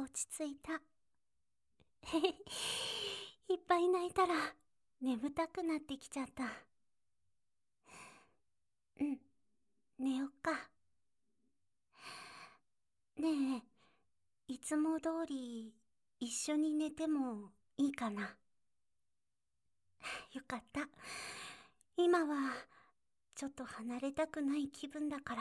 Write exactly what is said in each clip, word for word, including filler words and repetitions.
落ち着いた。へへ、いっぱい泣いたら眠たくなってきちゃった。うん、寝よっか。ねえ、いつも通り一緒に寝てもいいかな。よかった。今はちょっと離れたくない気分だから。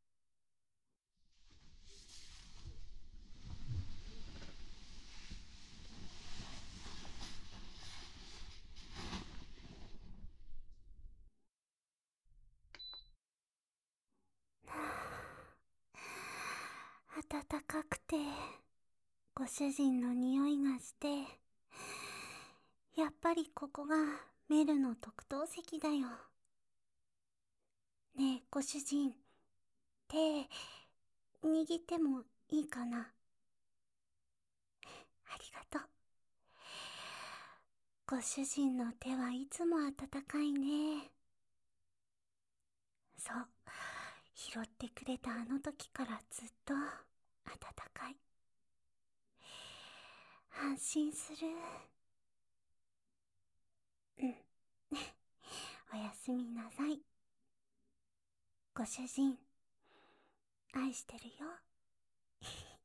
暖かくてご主人の匂いがして、やっぱりここがメルの特等席だよ。ねえご主人、手握ってもいいかな。ありがとう。ご主人の手はいつも温かいね。そう、拾ってくれたあの時からずっと温かい。安心する。うん。おやすみなさい。ご主人、愛してるよ。